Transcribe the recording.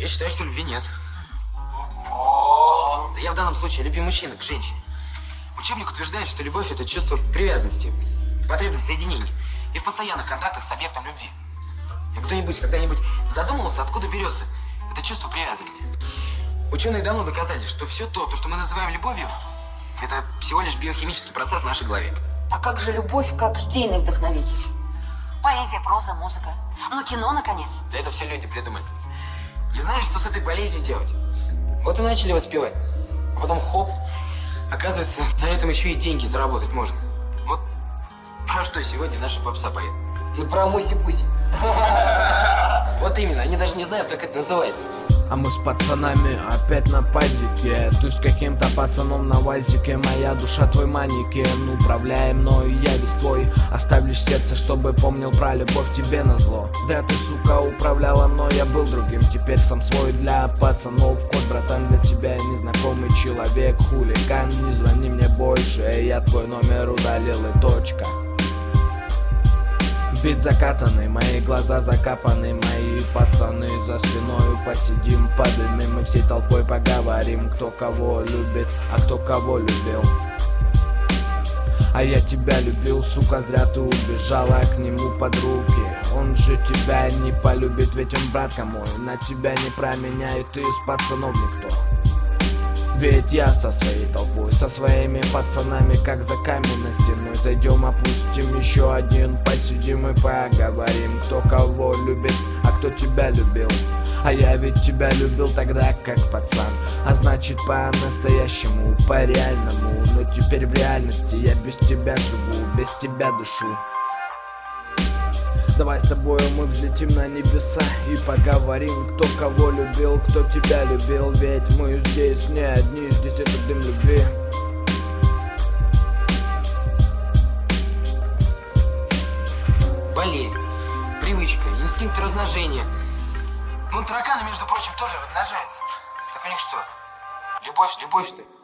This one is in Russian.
Я считаю, что любви нет. Да я в данном случае люблю мужчину к женщине. Учебник утверждает, что любовь – это чувство привязанности, потребность соединения и в постоянных контактах с объектом любви. А кто-нибудь когда-нибудь задумывался, откуда берется это чувство привязанности? Ученые давно доказали, что все то, что мы называем любовью, это всего лишь биохимический процесс в нашей голове. А как же любовь как идейный вдохновитель? Поэзия, проза, музыка. Ну, кино, наконец. Для этого все люди придумали. Не знаешь, что с этой болезнью делать? Вот и начали воспевать. А потом хоп, оказывается, на этом еще и деньги заработать можно. Вот про что сегодня наша попса поет? Ну, про муси-пуси. Вот именно, они даже не знают, как это называется. А мы с пацанами опять на падике. Ты с каким-то пацаном на вазике. Моя душа твой манекен. Управляй мною, я весь твой. Оставь лишь сердце, чтобы помнил про любовь тебе назло. Зря ты, сука, управляла мной, я был другим. Теперь сам свой для пацанов. Кот, братан, для тебя незнакомый человек. Хулиган, не звони мне больше. Я твой номер удалил и точка. Бит закатанный, мои глаза закапаны, мои пацаны за спиною посидим, подымем и всей толпой поговорим, кто кого любит, а кто кого любил. А я тебя любил, сука, зря ты убежала к нему под руки. Он же тебя не полюбит, ведь он братка мой, на тебя не променяет, ты из пацанов никто. Ведь я со своей толпой, со своими пацанами, как за каменной стеной. Зайдем, опустим еще один, посидим и поговорим, кто кого любит, а кто тебя любил. А я ведь тебя любил тогда как пацан, а значит по-настоящему, по-реальному. Но теперь в реальности я без тебя живу, без тебя дышу. Давай с тобою мы взлетим на небеса и поговорим, кто кого любил, кто тебя любил. Ведь мы здесь не одни, здесь это дым любви. Болезнь, привычка, инстинкт размножения. Ну, тараканы, между прочим, тоже размножаются. Так у них что, любовь, что ли?